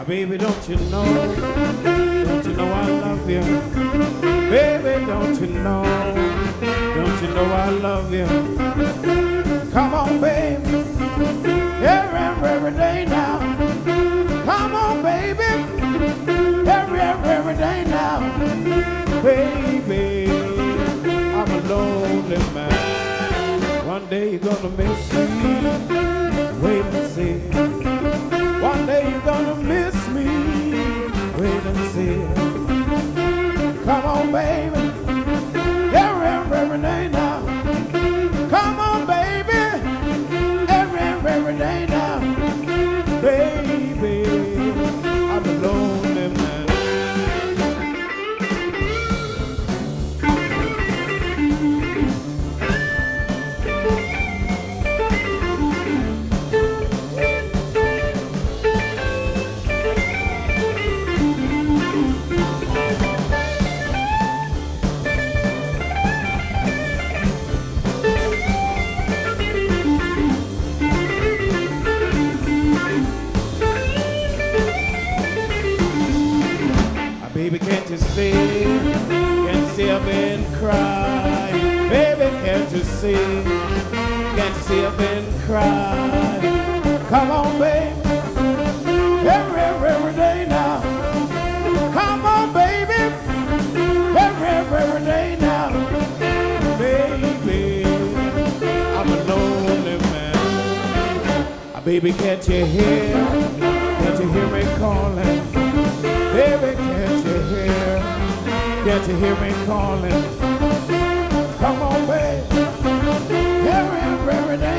Baby, don't you know I love you? Baby, don't you know I love you? Come on, baby, every day now. Come on, baby, every day now. Baby, I'm a lonely man. One day you're gonna miss me. Wait and see. One day you're gonna miss me. Wait and see. Come on, baby. Every day now. Come on, baby. Every day now. Baby, I'm a lonely man. Baby, can't you see? Can't you see I've been crying? Baby, can't you see? Can't you see I've been crying? Come on, baby, every day now. Come on, baby, every day now. Baby, I'm a lonely man. Baby, can't you hear? Can't you hear me calling? Baby, can't you hear me calling? Come on, baby, every day.